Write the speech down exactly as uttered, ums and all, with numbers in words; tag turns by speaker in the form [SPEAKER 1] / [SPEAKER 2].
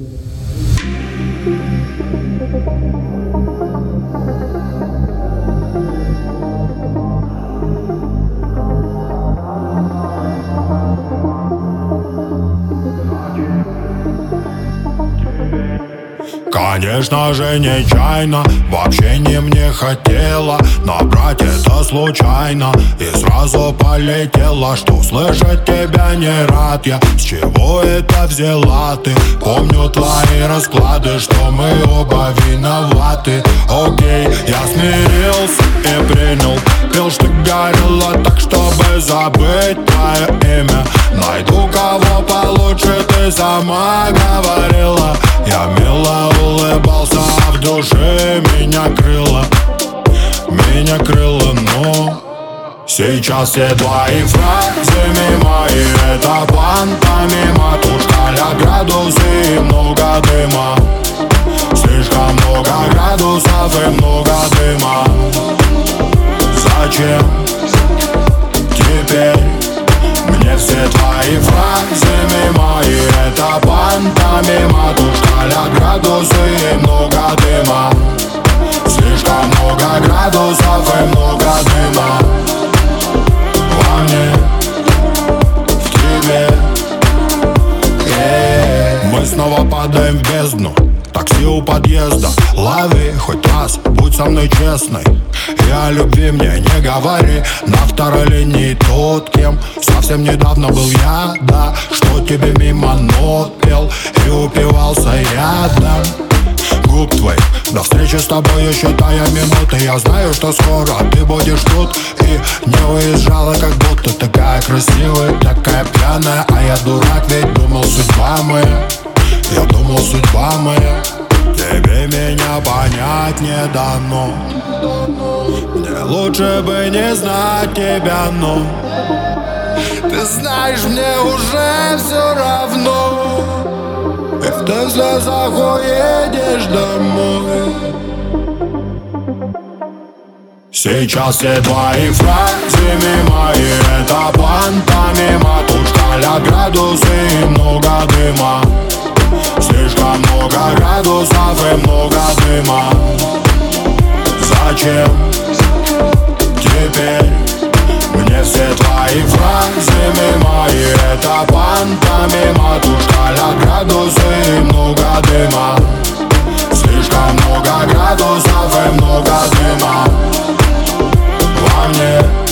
[SPEAKER 1] Конечно же нечаянно, вообще не мне хотела набрать это случайно и сразу полетела. Что слышать тебя не рад я, с чего это взяла ты? Помню твои расклады, что мы оба виноваты. Окей, я смирился и принял пил, что горело так, чтобы забыть твое имя. Найду кого получше, ты сама говорила. Я мило улыбался, а в душе меня крыло, меня крыло, но сейчас все твои фразы мимо, и это план помимо. Тут шкаля градусы и много дыма, слишком много градусов и много дыма. Зачем теперь мне все твои фразы мимо, и это пантомима. Тут шкаля градусы и много дыма, слишком много градусов и много дыма. Во мне, в тебе, yeah. Мы снова падаем в бездну, такси у подъезда. Лови хоть раз, будь со мной честной, и о любви мне не говори. На второй линии тот, кем совсем недавно был я, да. Что тебе мимо нот пел и упивался ядом губ твоих. До встречи с тобой еще тая минуты. Я знаю, что скоро ты будешь тут, и не уезжала, как будто такая красивая, такая пьяная. А я дурак, ведь думал, судьба моя, я думал, судьба моя. Тебе меня понять не дано, мне лучше бы не знать тебя, но ты знаешь, мне уже все равно, и ты в слезах уедешь домой. Сейчас все твои фразы мимо, и это план помимо. Тут шкаля градусы и много дыма, слишком много градусов и много дыма. Зачем теперь мне все твои фразы мимо, и это пантомима. Тут шкаля градусы и много дыма, слишком много градусов и много дыма. Во мне,